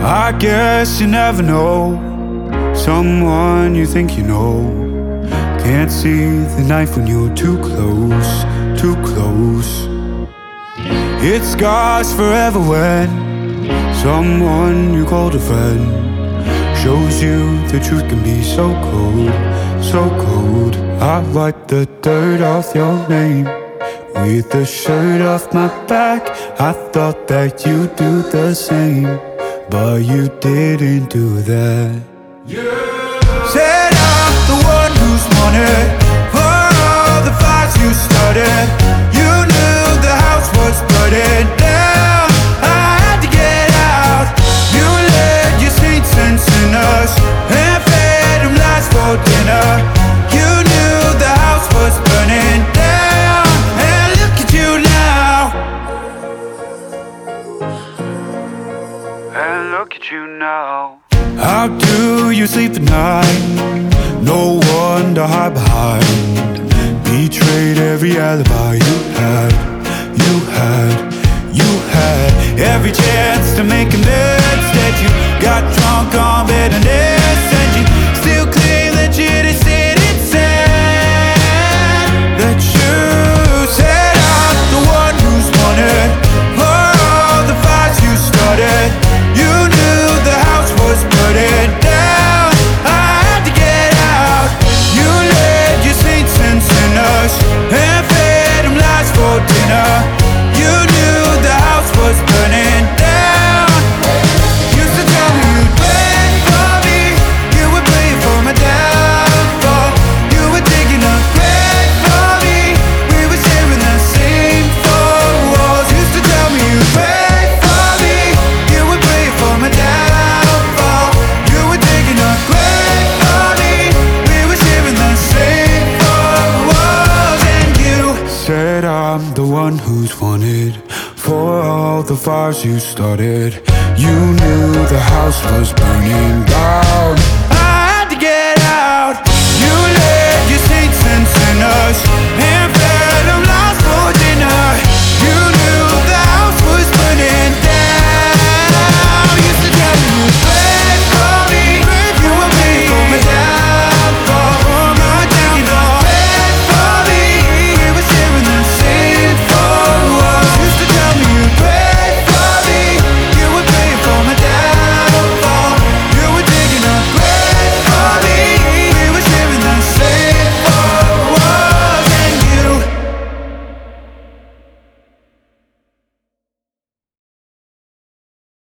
I guess you never know someone you think you know. Can't see the knife when you're too close, too close. It scars forever when someone you called a friend shows you the truth can be so cold, so cold. I wipe the dirt off your name with the shirt off my back. I thought that you'd do the same, but you didn't do that. Said I'm the one who's wanted for all the fights you started. You knew the house was burning down. I had to get out. You led your saints and sinners and fed them lies for dinner. You knew the house was burning down, and look at you now. And look at you now. How do you sleep at night? No one to hide behind. Betrayed every alibi you had. You had, you had every chance to make amends. Instead you got drunk on bitterness, and you still claim that you didn't that you said I'm the one who's wanted for all the fights you started. You knew the house was burning down. I had to get out. You led your saints and sinners and fed them lies for dinner. You knew the house was burning down. Used to tell me you'd pray for me, you would pray for my downfall. You were digging a grave for me, we were sharing the same four walls. Used to tell me you'd pray for me, you would pray for my downfall. You were digging a grave for me, we were sharing the same four walls. And you said I'm the one who's wanted for all the fires you started. You knew the house was burning down. I had to get out. You led your saints and sinners